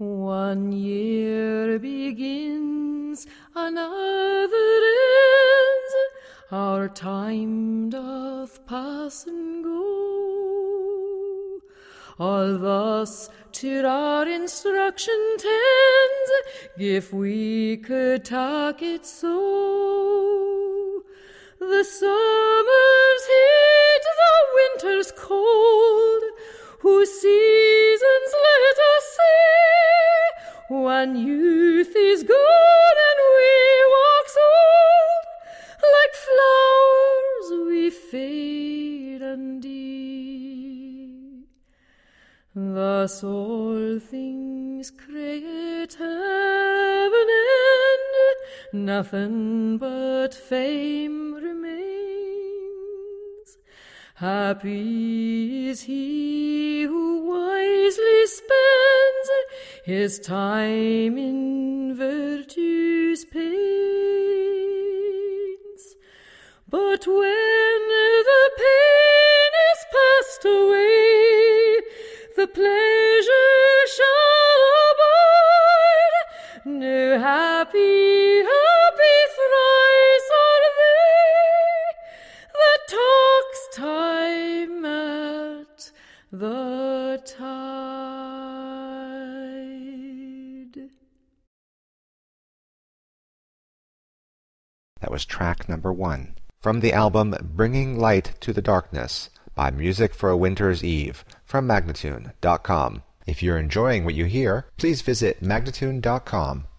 One year begins, another ends, our time doth pass and go. All thus to our instruction tends, if we could tak it so. The summer's heat, the winter's cold, whose seasons let us see. When youth is gone and we wax old, like flowers we fade and die. Thus all things create have an end, nothing but fame remains. Happy is he who wisely spends his time in virtue's pains. But when the pain is passed away, the pleasure shall abide. No happy thrice are they that talks time at the tide. That was track number 1 from the album Bringing Light to the Darkness by Music for a Winter's Eve from Magnatune.com. If you're enjoying what you hear, please visit Magnatune.com